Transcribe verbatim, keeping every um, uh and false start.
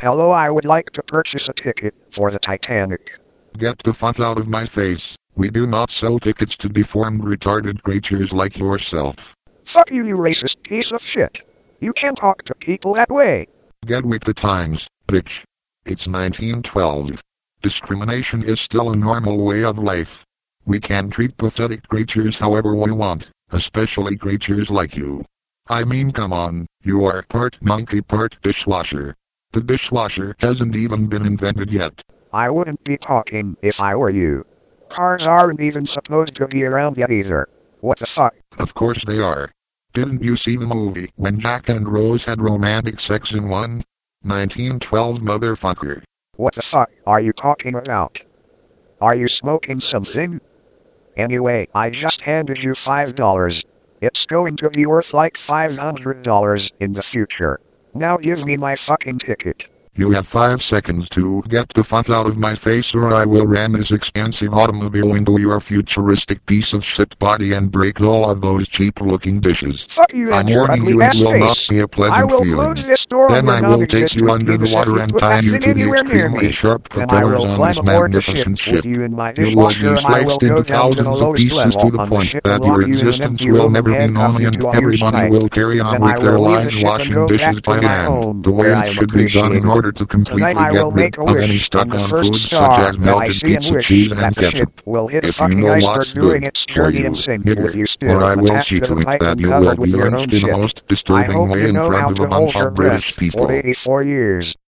Hello, I would like to purchase a ticket for the Titanic. Get the fuck out of my face. We do not sell tickets to deformed retarded creatures like yourself. Fuck you, you racist piece of shit. You can't talk to people that way. Get with the times, bitch. It's nineteen twelve. Discrimination is still a normal way of life. We can treat pathetic creatures however we want, especially creatures like you. I mean, come on, you are part monkey, part dishwasher. The dishwasher hasn't even been invented yet. I wouldn't be talking if I were you. Cars aren't even supposed to be around yet either. What the fuck? Of course they are. Didn't you see the movie when Jack and Rose had romantic sex in one? nineteen twelve, motherfucker. What the fuck are you talking about? Are you smoking something? Anyway, I just handed you five dollars. It's going to be worth like five hundred dollars in the future. Now give me my fucking ticket. You have five seconds to get the fuck out of my face, or I will ram this expensive automobile into your futuristic piece of shit body and break all of those cheap-looking dishes. Fuck you, I'm your warning ugly you, it ass will face. not be a I pleasant will feeling. close this door Then on I your will take you non-existent under the penis water if and put tie that you thing to the anywhere near extremely me. sharp Then I propellers will on climb this aboard the magnificent ship with ship. you in my You will dishwasher, be and I will sliced go into down to the thousands of lowest pieces level to the on the point ship that and your lock you in an existence empty will room never and be handcuff known, you and to a huge everybody pipe. will carry on Then with I their will leave the lives ship and washing go dishes back by to my hand, home, the way where it I am should be done in appreciated. order to completely Tonight I get will rid make a of wish any on the stuck-on first foods star such as that I melted see and pizza, wish cheese, that and the ship ketchup. will hit a If you fucking know iceberg what's during good its for journey you, and sink nigger, with you or still I will attached see to the to it pipe that and you covered will with be your own lynched in a shit. most I disturbing hope way you in know how front of to a bunch hold your of breath British for people. eighty-four years.